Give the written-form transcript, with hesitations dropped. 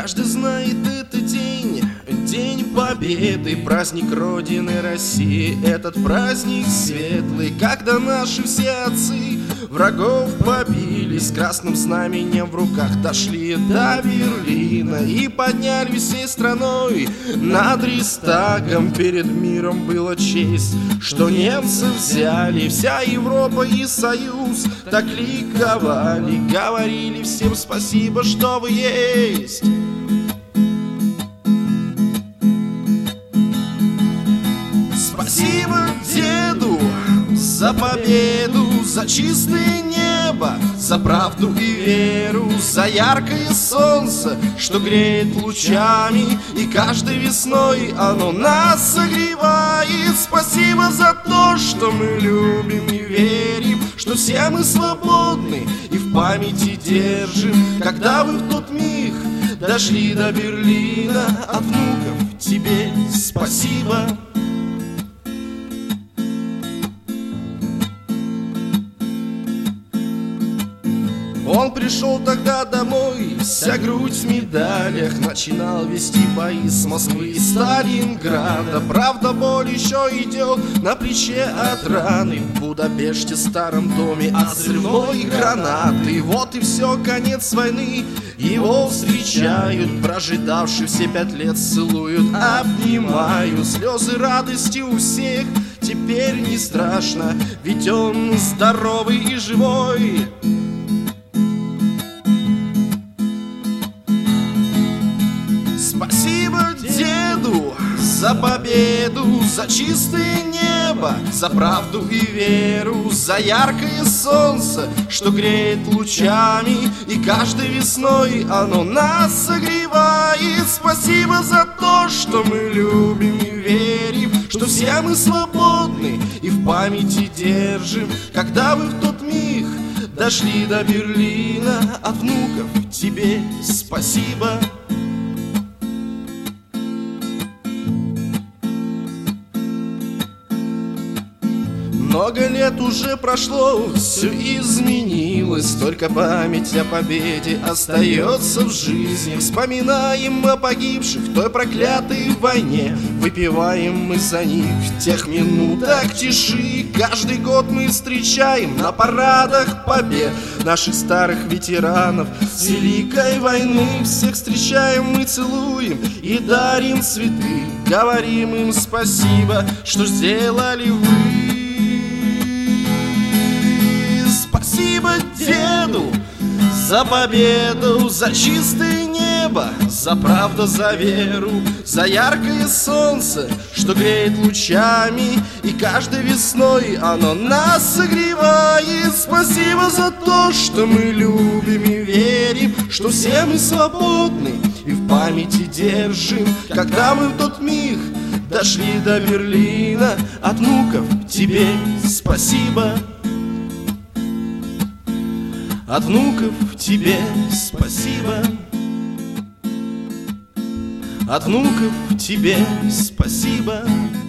Каждый знает этот день, День Победы, праздник Родины России. Этот праздник светлый, когда наши все отцы врагов побили, с красным знаменем в руках дошли до Берлина и подняли всей страной над Рейхстагом. Перед миром было честь, что немцы взяли. Вся Европа и Союз так ликовали, говорили всем спасибо, что вы есть. Спасибо деду за победу, за чистое небо, за правду и веру, за яркое солнце, что греет лучами, и каждой весной оно нас согревает. Спасибо за то, что мы любим и верим, что все мы свободны и в памяти держим, когда вы в тот миг дошли до Берлина. От внуков тебе спасибо. Он пришел тогда домой, вся грудь в медалях, начинал вести бои с Москвы и Сталинграда. Правда, боль еще идет на плече от раны, в Будапеште, старом доме от взрывной гранаты. Вот и все, конец войны, его встречают, прожидавшие все 5 лет, целуют, обнимают. Слезы радости у всех теперь не страшно, ведь он здоровый и живой. Спасибо деду за победу, за чистое небо, за правду и веру, за яркое солнце, что греет лучами, и каждой весной оно нас согревает. Спасибо за то, что мы любим и верим, что все мы свободны и в памяти держим, когда вы в тот миг дошли до Берлина. От внуков тебе спасибо. Много лет уже прошло, все изменилось, только память о победе остается в жизни. Вспоминаем о погибших в той проклятой войне, выпиваем мы за них в тех минутах тиши. Каждый год мы встречаем на парадах побед наших старых ветеранов с Великой войны. Всех встречаем мы, целуем и дарим цветы, говорим им спасибо, что сделали вы. Спасибо деду за победу, за чистое небо, за правду, за веру, за яркое солнце, что греет лучами, и каждой весной оно нас согревает. Спасибо за то, что мы любим и верим, что все мы свободны и в памяти держим, когда мы в тот миг дошли до Берлина. От внуков тебе спасибо. От внуков тебе спасибо. От внуков тебе спасибо.